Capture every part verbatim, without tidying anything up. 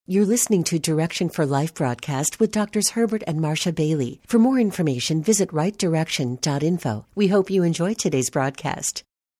You're listening to Direction for Life broadcast with Doctors Herbert and Marcia Bailey. For more information, visit right direction dot info. We hope you enjoy today's broadcast.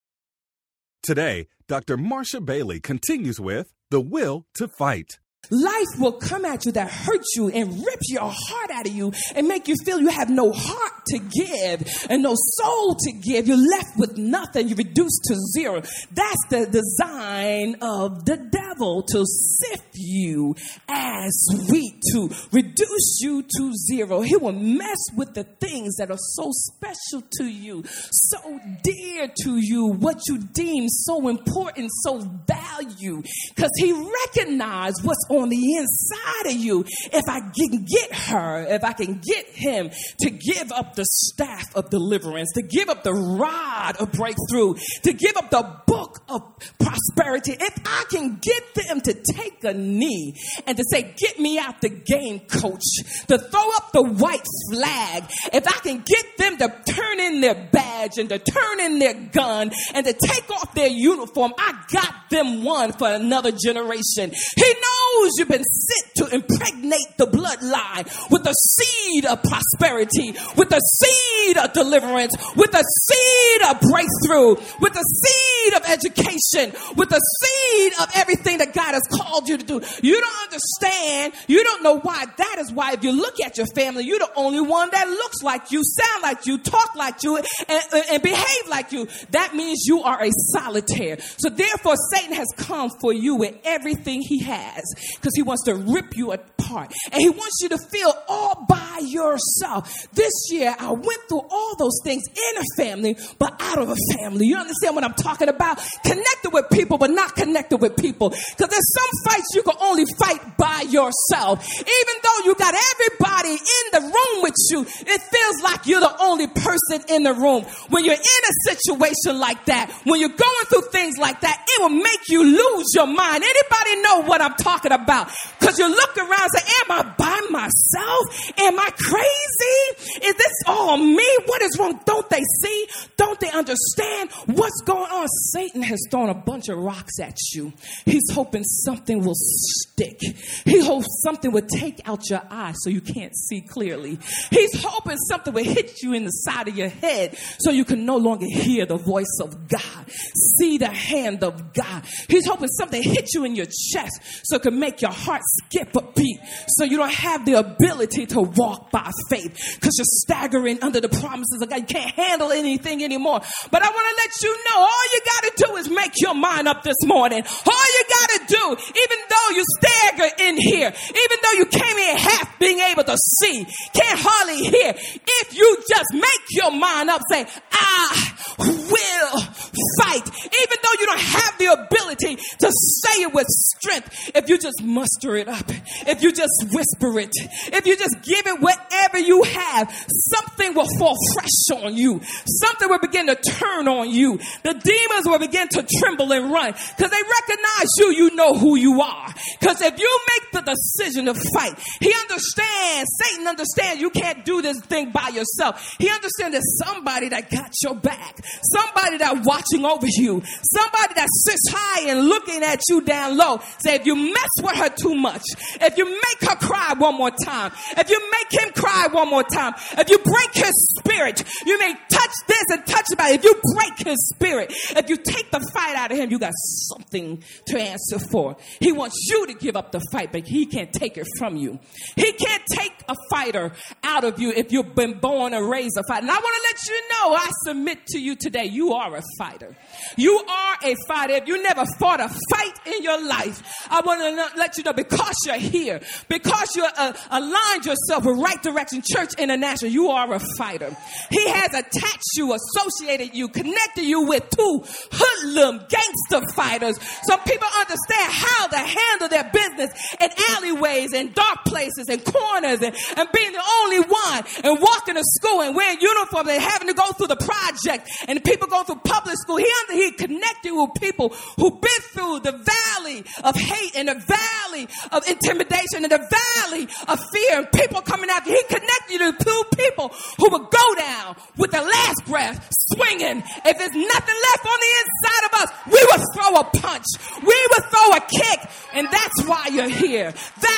Today, Doctor Marcia Bailey continues with The Will to Fight. Life will come at you that hurts you and rips your heart out of you and make you feel you have no heart to give and no soul to give. You're left with nothing. You're reduced to zero. That's the design of the devil, to sift you as wheat, to reduce you to zero. He will mess with the things that are so special to you, so dear to you, what you deem so important, so value, because he recognizes what's on the inside of you. If I can get her, if I can get him to give up the staff of deliverance, to give up the rod of breakthrough, to give up the book of prosperity, if I can get them to take a knee and to say, get me out the game, coach, to throw up the white flag, if I can get them to turn in their badge and to turn in their gun and to take off their uniform, I got them one for another generation. He knows you've been sent to impregnate the bloodline with the seed of prosperity, with the seed of deliverance, with the seed of breakthrough, with the seed of education, with the seed of everything that God has called you to do. You don't understand. You don't know why. That is why if you look at your family, you're the only one that looks like you, sound like you, talk like you, and, and behave like you. That means you are a solitaire. So therefore, Satan has come for you with everything he has, because he wants to rip you apart. And he wants you to feel all by yourself. This year, I went through all those things in a family, but out of a family. You understand what I'm talking about? Connected with people, but not connected with people. Because there's some fights you can only fight by yourself. Even though you got everybody in the room with you, it feels like you're the only person in the room. When you're in a situation like that, when you're going through things like that, it will make you lose your mind. Anybody know what I'm talking about? Because you look around and say, am I by myself? Am I crazy? Is this all me? What is wrong? Don't they see? Don't they understand what's going on? Satan has thrown a bunch of rocks at you. He's hoping something will stick. He hopes something will take out your eye so you can't see clearly. He's hoping something will hit you in the side of your head so you can no longer hear the voice of God, see the hand of God. He's hoping something hit you in your chest so it can make your heart skip a beat, so you don't have the ability to walk by faith because you're staggering under the promises of God. You can't handle anything anymore. But I want to let you know, all you got to do is make your mind up this morning. All you got to do, even though you stagger in here, even though you came in half being able to see, can't hardly hear, if you just make your mind up, say, I will fight. Even though you don't have the ability to say it with strength, if you just muster it up, if you just whisper it, if you just give it whatever you have, something will fall fresh on you. Something will begin to turn on you. The demons will begin to tremble and run because they recognize you. You know who you are. Because if you make the decision to fight, he understands, Satan understands you can't do this thing by yourself. He understands there's somebody that got your back, somebody that's watching over you, somebody that sits high and looking at you down low. Say, if you mess with her too much, if you make her cry one more time, if you make him cry one more time, if you break his spirit, you may touch this and touch about it. If you break his spirit, if you take the fight out of him, you got something to answer for. He wants you to give up the fight, but he can't take it from you. He can't take a fighter out of you if you've been born and raised a fighter. And I want to let you know, I submit to you today, you are a fighter. You are a fighter. If you never fought a fight in your life, I want to let you know, because you're here, because you uh, aligned yourself with Right Direction Church International, you are a fighter. He has attached you, associated you, connected you with two hoodlum gangster fighters. Some people understand how to handle their business in alleyways and dark places and corners and, and being the only one and walking to school and wearing uniforms and having to go through the project and people go through public school. He, under, he connected with people who've been through the valley of hate and the valley of intimidation and the valley of fear and people coming after you. He connected you to two people who would go down with the last breath swinging. If there's nothing left on the inside of us, we will throw a punch. We will throw a kick. And that's why you're here.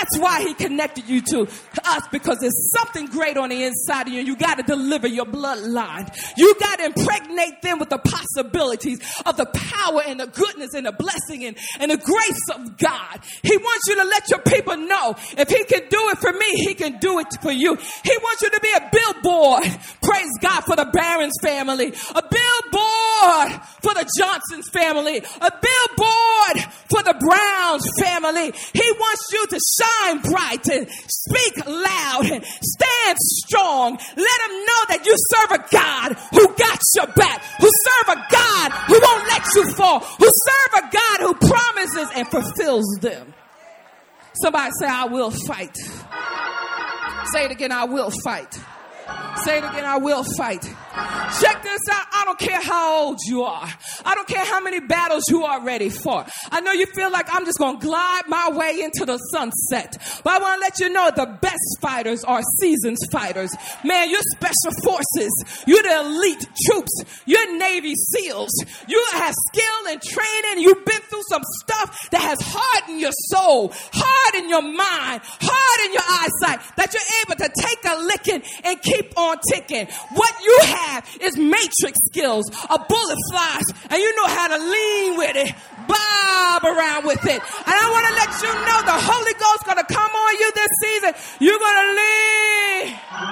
That's why he connected you to us, because there's something great on the inside of you, and you got to deliver your bloodline. You got to impregnate them with the possibilities of the power and the goodness and the blessing and, and the grace of God. He wants you to let your people know if he can do it for me, he can do it for you. He wants you to be a billboard, praise God, for the Barron's family, a billboard for the Johnson's family, a billboard for the Browns family. He wants you to shine bright and speak loud and stand strong. Let them know that you serve a God who got your back, who serve a God who won't let you fall, who serve a God who promises and fulfills them. Somebody say, I will fight. Say it again, I will fight. Say it again, I will fight. Check this out. I don't care how old you are. I don't care how many battles you are ready for. I know you feel like I'm just going to glide my way into the sunset. But I want to let you know the best fighters are seasoned fighters. Man, you're special forces. You're the elite troops. You're Navy SEALs. You have skill and training. You've been through some stuff that has hardened your soul, hardened your mind, hardened your eyesight, that you're able to take a licking and keep on ticking. What you have is matrix skills. A bullet flies and you know how to lean with it, bob around with it. And I want to let you know the Holy Ghost is going to come on you this season. You're going to lean.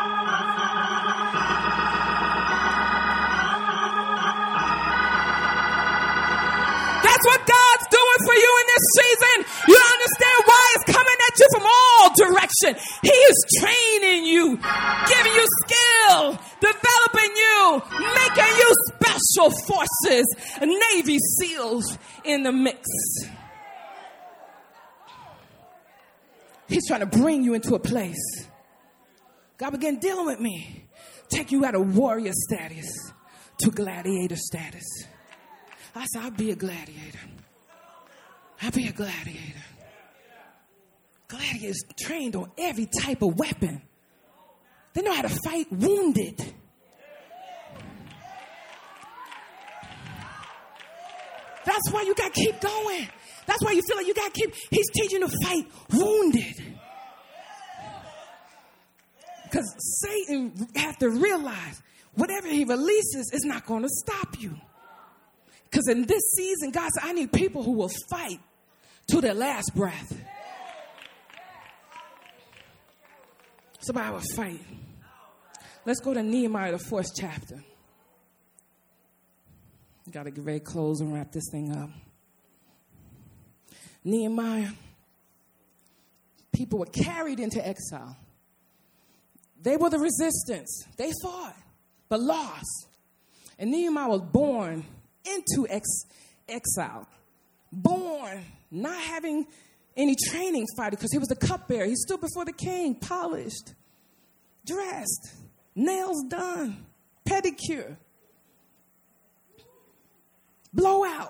That's what God's doing for you in this season. You understand why it's coming at you from all directions. He is training you, giving you skill, developing you, making you special forces, Navy SEALs in the mix. He's trying to bring you into a place. God began dealing with me. Take you out of warrior status to gladiator status. I said, I'll be a gladiator. I'll be a gladiator. Gladiators trained on every type of weapon. They know how to fight wounded. That's why you got to keep going. That's why you feel like you got to keep. He's teaching you to fight wounded. Because Satan has to realize whatever he releases is not going to stop you. Because in this season, God said, I need people who will fight to their last breath. Somebody will fight. Let's go to Nehemiah, the fourth chapter. Got to get ready to close and wrap this thing up. Nehemiah, people were carried into exile. They were the resistance. They fought, but lost. And Nehemiah was born into ex- exile. Born not having any training fighter because he was the cupbearer. He stood before the king, polished, dressed, nails done, pedicure, blowout.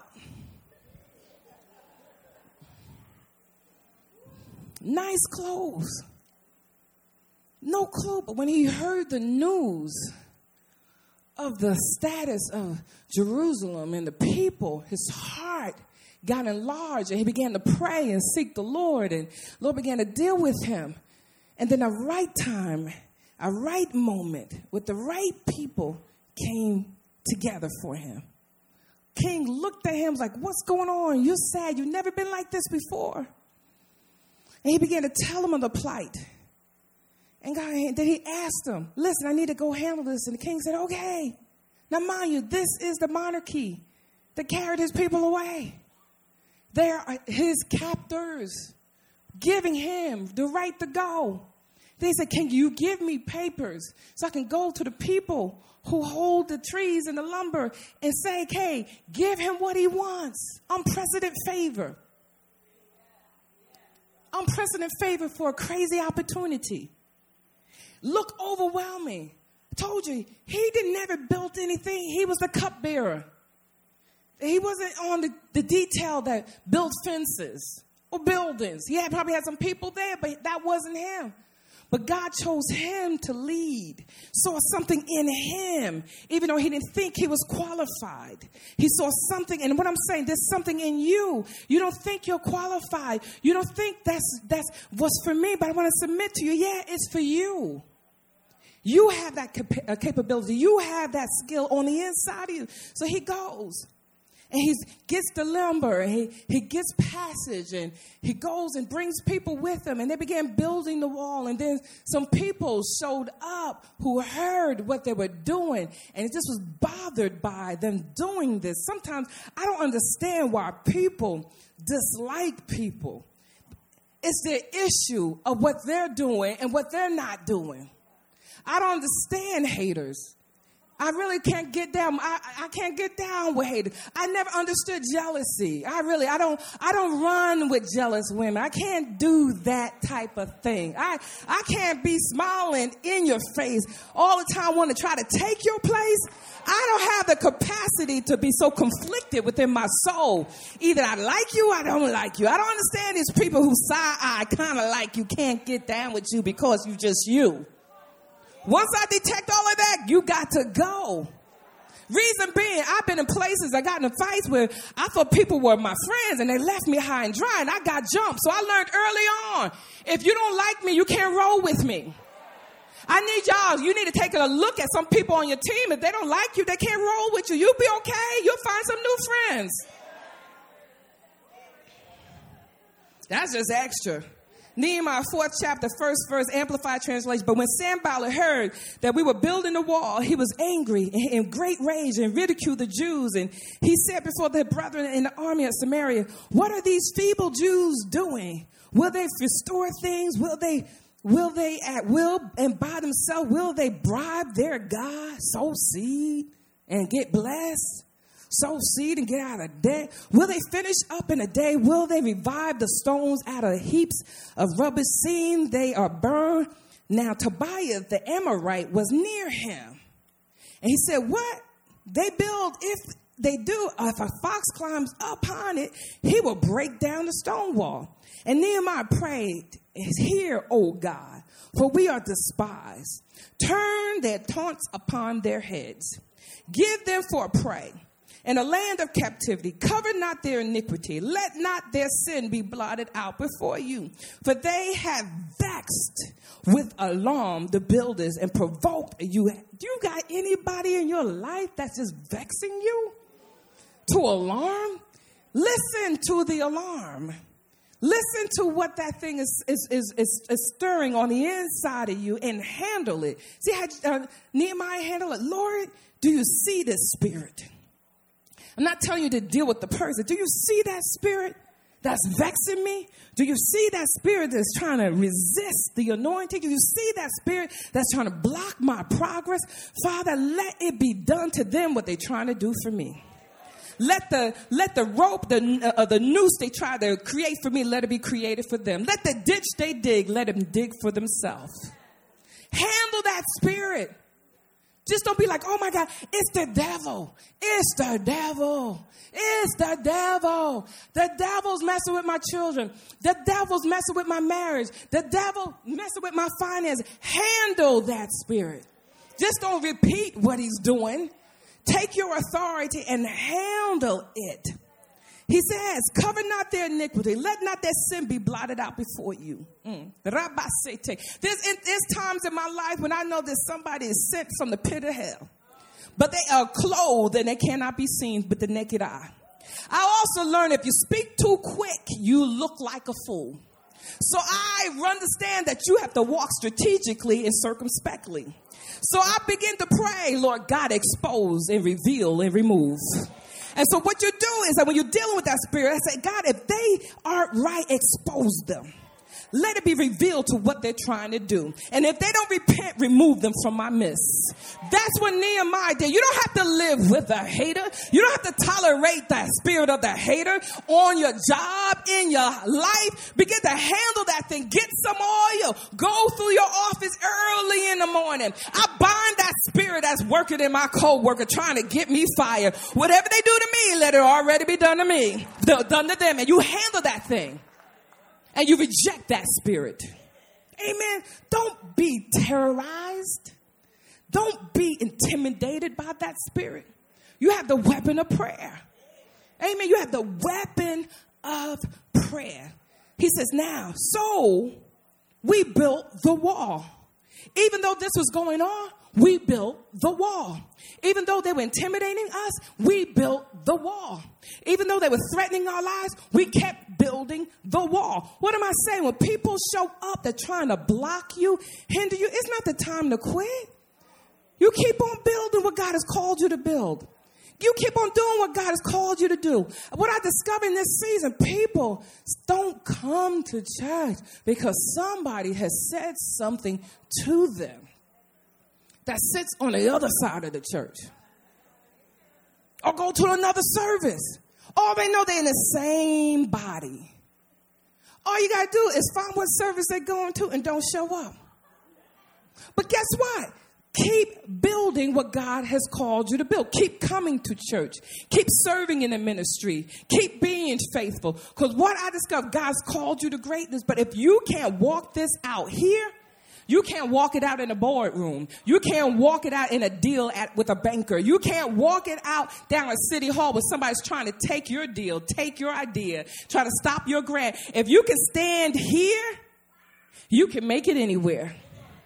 Nice clothes. No clue, but when he heard the news of the status of Jerusalem and the people, his heart got enlarged and he began to pray and seek the Lord, and the Lord began to deal with him. And then a right time, a right moment with the right people came together for him. King looked at him like, what's going on? You're sad. You've never been like this before. And he began to tell him of the plight. And God, then he asked him, listen, I need to go handle this. And the king said, okay. Now, mind you, this is the monarchy that carried his people away. They are his captors, giving him the right to go. They said, can you give me papers so I can go to the people who hold the trees and the lumber and say, hey, give him what he wants. Unprecedented favor. Unprecedented favor for a crazy opportunity. Look overwhelming. I told you, he didn't never built anything. He was the cupbearer. He wasn't on the, the detail that built fences or buildings. He had, probably had some people there, but that wasn't him. But God chose him to lead, saw something in him, even though he didn't think he was qualified. He saw something, and what I'm saying, there's something in you. You don't think you're qualified. You don't think that's that's what's for me, but I want to submit to you, yeah, it's for you. You have that cap- capability. You have that skill on the inside of you. So he goes. And he gets the lumber, and he, he gets passage, and he goes and brings people with him, and they began building the wall. And then some people showed up who heard what they were doing, and it just was bothered by them doing this. Sometimes I don't understand why people dislike people. It's the issue of what they're doing and what they're not doing. I don't understand haters. I really can't get down. I, I can't get down with haters. I never understood jealousy. I really, I don't, I don't run with jealous women. I can't do that type of thing. I, I can't be smiling in your face all the time, want to try to take your place. I don't have the capacity to be so conflicted within my soul. Either I like you, or I don't like you. I don't understand these people who side eye kind of like you, can't get down with you because you just you. Once I detect all of that, you got to go. Reason being, I've been in places, I got in fights where I thought people were my friends and they left me high and dry and I got jumped. So I learned early on, if you don't like me, you can't roll with me. I need y'all, you need to take a look at some people on your team. If they don't like you, they can't roll with you. You'll be okay. You'll find some new friends. That's just extra. Nehemiah fourth chapter, first verse, Amplified Translation. But when Sanballat heard that we were building the wall, he was angry and in great rage and ridiculed the Jews. And he said before the brethren in the army of Samaria, what are these feeble Jews doing? Will they restore things? Will they, will they at will and by themselves, will they bribe their God, sow seed and get blessed? Sow seed and get out of debt? Will they finish up in a day? Will they revive the stones out of heaps of rubbish, seeing they are burned? Now Tobiah the Amorite was near him. And he said, what they build, if they do, if a fox climbs upon it, he will break down the stone wall. And Nehemiah prayed, hear, O God, for we are despised. Turn their taunts upon their heads. Give them for a prey. In a land of captivity, cover not their iniquity. Let not their sin be blotted out before you. For they have vexed with alarm the builders and provoked you. Do you got anybody in your life that's just vexing you? To alarm? Listen to the alarm. Listen to what that thing is, is, is, is, is stirring on the inside of you and handle it. See how uh, Nehemiah handled it? Lord, do you see this spirit? I'm not telling you to deal with the person. Do you see that spirit that's vexing me? Do you see that spirit that's trying to resist the anointing? Do you see that spirit that's trying to block my progress? Father, let it be done to them what they're trying to do for me. Let the let the rope, the uh, the noose they try to create for me, let it be created for them. Let the ditch they dig, let them dig for themselves. Handle that spirit. Just don't be like, oh my God, it's the devil. It's the devil. It's the devil. The devil's messing with my children. The devil's messing with my marriage. The devil messing with my finances. Handle that spirit. Just don't repeat what he's doing. Take your authority and handle it. He says, cover not their iniquity. Let not their sin be blotted out before you. Mm. There's, there's times in my life when I know that somebody is sent from the pit of hell. But they are clothed and they cannot be seen with the naked eye. I also learned if you speak too quick, you look like a fool. So I understand that you have to walk strategically and circumspectly. So I begin to pray, Lord God, expose and reveal and remove. And so what you do is that when you're dealing with that spirit, I say, God, if they aren't right, expose them. Let it be revealed to what they're trying to do. And if they don't repent, remove them from my midst. That's what Nehemiah did. You don't have to live with a hater. You don't have to tolerate that spirit of the hater on your job, in your life. Begin to handle that thing. Get some oil. Go through your office early in the morning. I bind that spirit that's working in my co-worker trying to get me fired. Whatever they do to me, let it already be done to me. Done to them. And you handle that thing. And you reject that spirit. Amen. Don't be terrorized. Don't be intimidated by that spirit. You have the weapon of prayer. Amen. You have the weapon of prayer. He says, now, so we built the wall. Even though this was going on, we built the wall. Even though they were intimidating us, we built the wall. Even though they were threatening our lives, we kept building the wall. What am I saying? When people show up, they're trying to block you, hinder you, it's not the time to quit. You keep on building what God has called you to build. You keep on doing what God has called you to do. What I discovered in this season, people don't come to church because somebody has said something to them that sits on the other side of the church. Or go to another service. Or they know they're in the same body. All you got to do is find what service they're going to and don't show up. But guess what? Keep building what God has called you to build. Keep coming to church. Keep serving in the ministry. Keep being faithful. Because what I discovered, God's called you to greatness. But if you can't walk this out here, you can't walk it out in a boardroom. You can't walk it out in a deal at, with a banker. You can't walk it out down at City Hall where somebody's trying to take your deal, take your idea, try to stop your grant. If you can stand here, you can make it anywhere.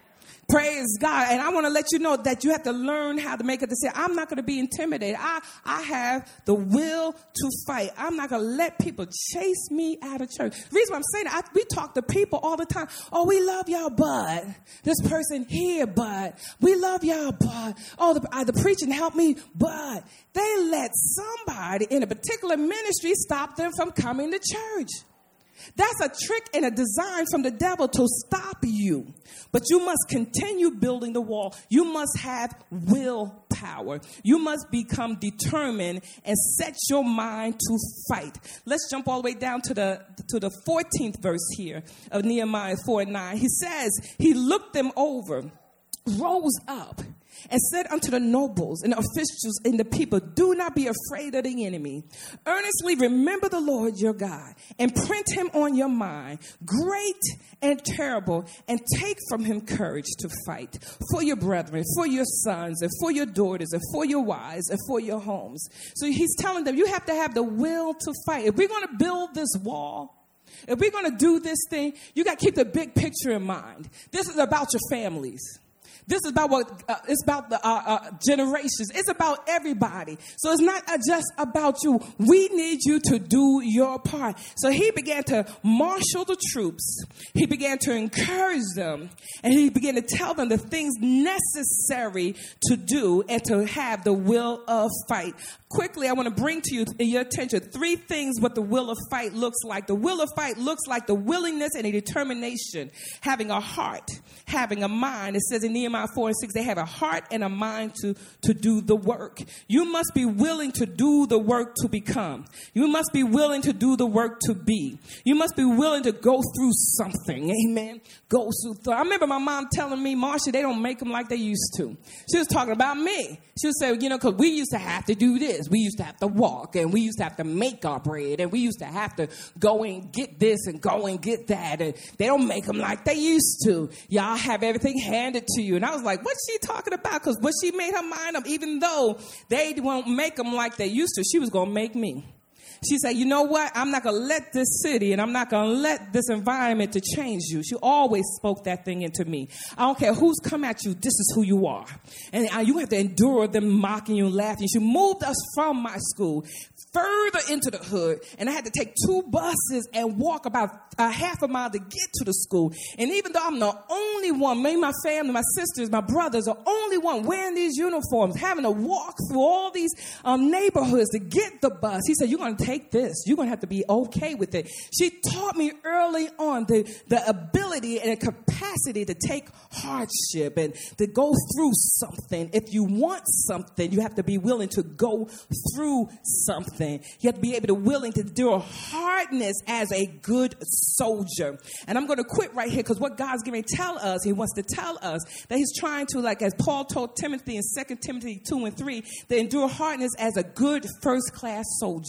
Praise God. And I want to let you know that you have to learn how to make a decision. I'm not going to be intimidated. I, I have the will to fight. I'm not going to let people chase me out of church. The reason why I'm saying that, I, we talk to people all the time. Oh, we love y'all, but this person here, but we love y'all, but oh, the, uh, the preaching helped me, but they let somebody in a particular ministry stop them from coming to church. That's a trick and a design from the devil to stop you. But you must continue building the wall. You must have willpower. You must become determined and set your mind to fight. Let's jump all the way down to the to the fourteenth verse here of Nehemiah four and nine. He says, he looked them over, rose up, and said unto the nobles and the officials and the people, do not be afraid of the enemy. Earnestly remember the Lord your God and print him on your mind, great and terrible, and take from him courage to fight for your brethren, for your sons, and for your daughters, and for your wives, and for your homes. So he's telling them, you have to have the will to fight. If we're going to build this wall, if we're going to do this thing, you got to keep the big picture in mind. This is about your families. This is about what uh, it's about the uh, uh, generations. It's about everybody. So it's not uh, just about you. We need you to do your part. So he began to marshal the troops. He began to encourage them. And he began to tell them the things necessary to do and to have the will of fight. Quickly, I want to bring to you your attention three things what the will of fight looks like. The will of fight looks like the willingness and a determination, having a heart, having a mind. It says in Nehemiah four and six, they have a heart and a mind to, to do the work. You must be willing to do the work to become. You must be willing to do the work to be. You must be willing to go through something. Amen. Go through. I remember my mom telling me, Marsha, they don't make them like they used to. She was talking about me. She would say, you know, because we used to have to do this. We used to have to walk, and we used to have to make our bread, and we used to have to go and get this and go and get that. And they don't make them like they used to. Y'all have everything handed to you. And I was like, what's she talking about? Because when she made her mind up, even though they won't make them like they used to, she was going to make me. She said, you know what? I'm not going to let this city and I'm not going to let this environment to change you. She always spoke that thing into me. I don't care who's come at you. This is who you are. And you have to endure them mocking you and laughing. She moved us from my school further into the hood. And I had to take two buses and walk about a half a mile to get to the school. And even though I'm the only one, me, my family, my sisters, my brothers, are only one wearing these uniforms, having to walk through all these um, neighborhoods to get the bus. He said, you're going to take this. You're going to have to be okay with it. She taught me early on the, the ability and the capacity to take hardship and to go through something. If you want something, you have to be willing to go through something. You have to be able to willing to do a hardness as a good soldier. And I'm going to quit right here because what God's going to tell us, he wants to tell us that he's trying to, like as Paul told Timothy in Second Timothy two and three, to endure hardness as a good first-class soldier.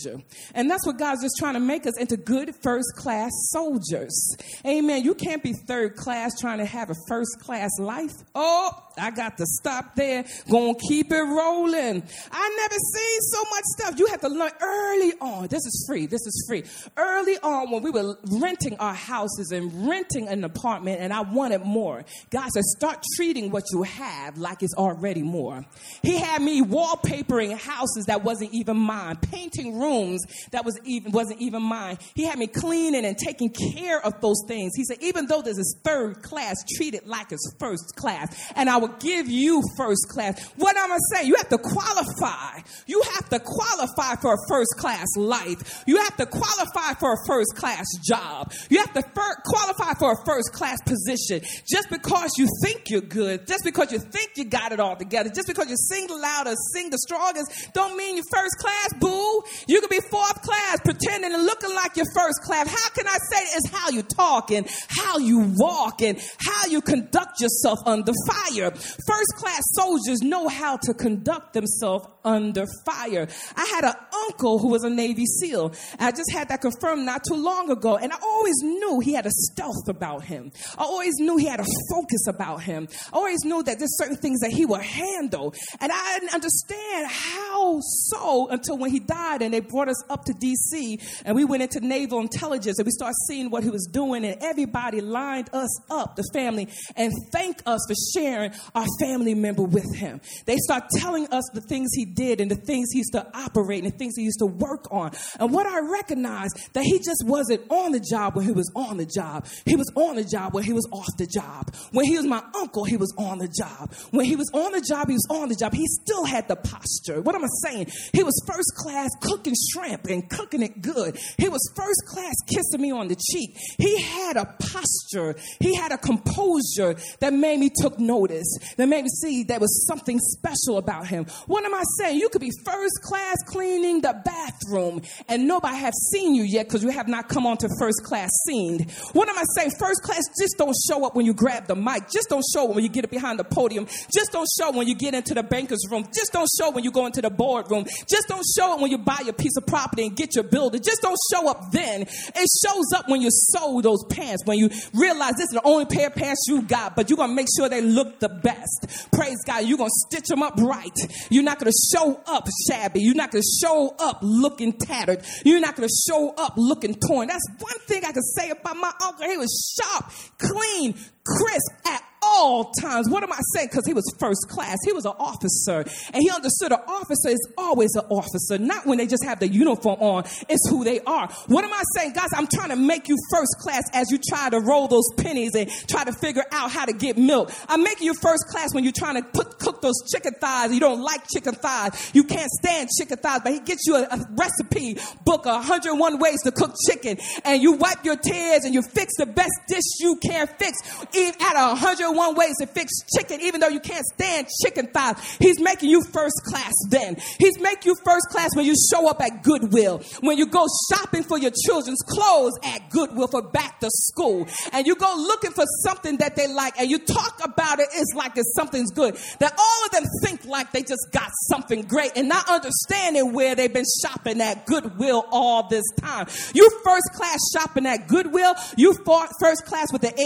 And that's what God's just trying to make us into good first-class soldiers. Amen. You can't be third class trying to have a first-class life. Oh, I got to stop there. Gonna keep it rolling. I never seen so much stuff. You have to learn early on. This is free. This is free. Early on when we were renting our houses and renting an apartment and I wanted more, God said, start treating what you have like it's already more. He had me wallpapering houses that wasn't even mine, painting rooms that was even wasn't even mine. He had me cleaning and taking care of those things. He said, even though this is third class, treat it like it's first class. And I will give you first class. What I'm going to say, you have to qualify. You have to qualify for a first class life. You have to qualify for a first class job. You have to fir- qualify for a first class position. Just because you think you're good, just because you think you got it all together, just because you sing the loudest, sing the strongest, don't mean you're first class, boo. You could be fourth class, pretending and looking like you're first class. How can I say it? It's how you talk and how you walk and how you conduct yourself under fire. First class soldiers know how to conduct themselves under fire. I had an uncle who was a Navy SEAL. I just had that confirmed not too long ago. And I always knew he had a stealth about him. I always knew he had a focus about him. I always knew that there's certain things that he would handle. And I didn't understand how so until when he died and they brought us up to D C and we went into naval intelligence and we started seeing what he was doing and everybody lined us up, the family, and thanked us for sharing our family member with him. They start telling us the things he did and the things he used to operate and the things he used to work on. And what I recognized, that he just wasn't on the job when he was on the job. He was on the job when he was off the job. When he was my uncle, he was on the job. When he was on the job, he was on the job. He still had the posture. What am I saying? He was first class cooking shrimp and cooking it good. He was first class kissing me on the cheek. He had a posture. He had a composure that made me took notice. That made me see there was something special about him. What am I saying? You could be first class cleaning the bathroom and nobody have seen you yet because you have not come on to first class scene. What am I saying? First class just don't show up when you grab the mic. Just don't show up when you get behind the podium. Just don't show when you get into the banker's room. Just don't show when you go into the boardroom. Just don't show it when you buy your piece of property and get your building. Just don't show up then. It shows up when you sew those pants, when you realize this is the only pair of pants you got, but you're going to make sure they look the best. Praise God. You're going to stitch them up right. You're not going to show up shabby. You're not going to show up looking tattered. You're not going to show up looking torn. That's one thing I can say about my uncle. He was sharp, clean, crisp at all times. What am I saying? Because he was first class. He was an officer. And he understood an officer is always an officer. Not when they just have the uniform on. It's who they are. What am I saying? Guys, I'm trying to make you first class as you try to roll those pennies and try to figure out how to get milk. I'm making you first class when you're trying to put, cook those chicken thighs. You don't like chicken thighs. You can't stand chicken thighs. But he gets you a, a recipe book, one hundred and one ways to cook chicken. And you wipe your tears and you fix the best dish you can fix. Even at one hundred and one ways to fix chicken, even though you can't stand chicken thighs. He's making you first class then. He's making you first class when you show up at Goodwill, when you go shopping for your children's clothes at Goodwill for back to school, and you go looking for something that they like, and you talk about it, it's like it's something's good. That all of them think like they just got something great and not understanding where they've been shopping at Goodwill all this time. You first class shopping at Goodwill. You first class with the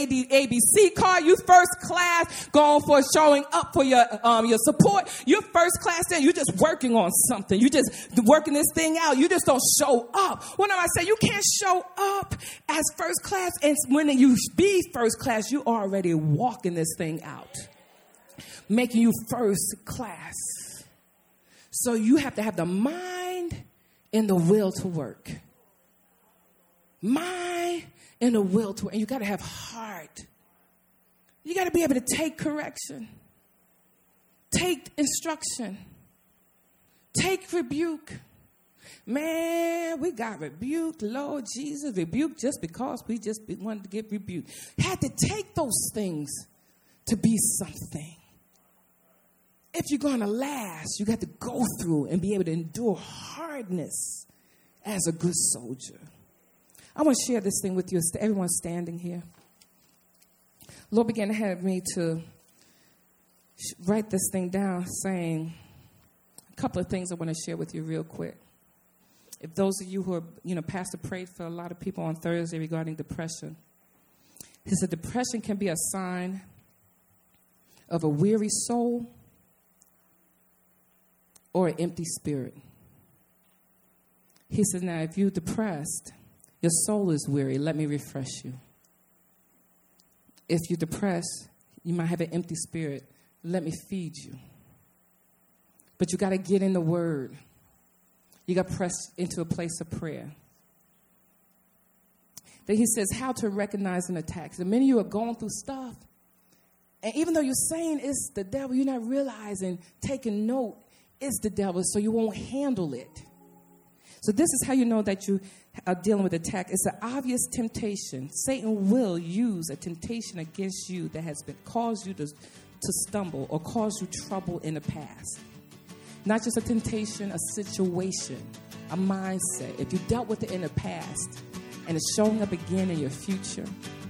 A B C card. You first class going for showing up for your um your support. You're first class there. You're just working on something. You just working this thing out. You just don't show up. What am I saying? You can't show up as first class, and when you be first class, you already walking this thing out, making you first class. So you have to have the mind and the will to work. Mind and the will to work. And you got to have heart. You got to be able to take correction, take instruction, take rebuke. Man, we got rebuked, Lord Jesus, rebuked just because we just wanted to get rebuked. Had to take those things to be something. If you're going to last, you got to go through and be able to endure hardness as a good soldier. I want to share this thing with you. Everyone standing here. Lord began to have me to write this thing down, saying a couple of things I want to share with you real quick. If those of you who are, you know, Pastor prayed for a lot of people on Thursday regarding depression. He said depression can be a sign of a weary soul or an empty spirit. He said, now, if you're depressed, your soul is weary. Let me refresh you. If you're depressed, you might have an empty spirit. Let me feed you. But you got to get in the Word. You got to press into a place of prayer. Then he says how to recognize an attack. So many of you are going through stuff. And even though you're saying it's the devil, you're not realizing, taking note, it's the devil, so you won't handle it. So this is how you know that you are dealing with attack. It's an obvious temptation. Satan will use a temptation against you that has been caused you to, to stumble or caused you trouble in the past. Not just a temptation, a situation, a mindset. If you dealt with it in the past and it's showing up again in your future.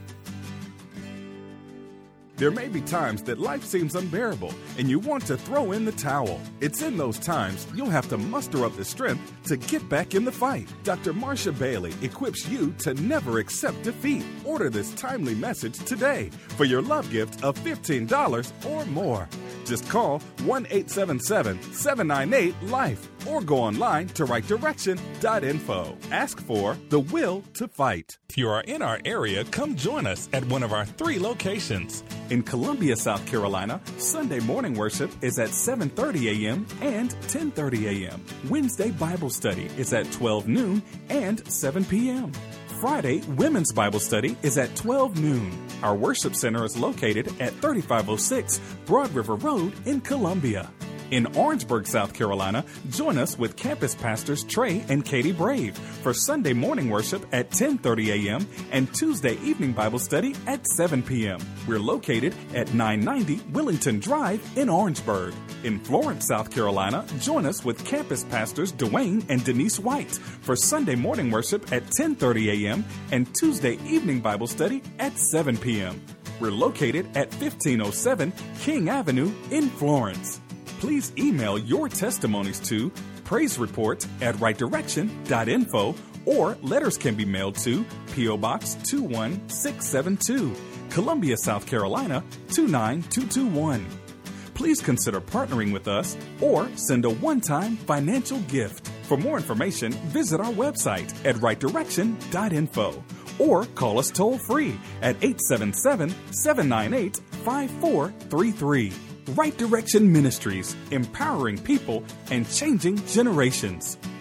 There may be times that life seems unbearable and you want to throw in the towel. It's in those times you'll have to muster up the strength to get back in the fight. Doctor Marsha Bailey equips you to never accept defeat. Order this timely message today for your love gift of fifteen dollars or more. Just call one eight seven seven, seven nine eight, LIFE or go online to right direction dot info. Ask for The Will to Fight. If you are in our area, come join us at one of our three locations. In Columbia, South Carolina, Sunday morning worship is at seven thirty a.m. and ten thirty a.m. Wednesday Bible study is at twelve noon and seven p.m. Friday, Women's Bible Study is at twelve noon. Our worship center is located at thirty-five oh six Broad River Road in Columbia. In Orangeburg, South Carolina, join us with campus pastors Trey and Katie Brave for Sunday morning worship at ten thirty a.m. and Tuesday evening Bible study at seven p.m. We're located at nine ninety Willington Drive in Orangeburg. In Florence, South Carolina, join us with campus pastors Dwayne and Denise White for Sunday morning worship at ten thirty a.m. and Tuesday evening Bible study at seven p.m. We're located at fifteen oh seven King Avenue in Florence. Please email your testimonies to praise report at right direction dot info or letters can be mailed to P O. Box two one six seven two, Columbia, South Carolina two nine two two one. Please consider partnering with us or send a one-time financial gift. For more information, visit our website at right direction dot info or call us toll-free at eight seven seven, seven nine eight, five four three three. Right Direction Ministries, empowering people and changing generations.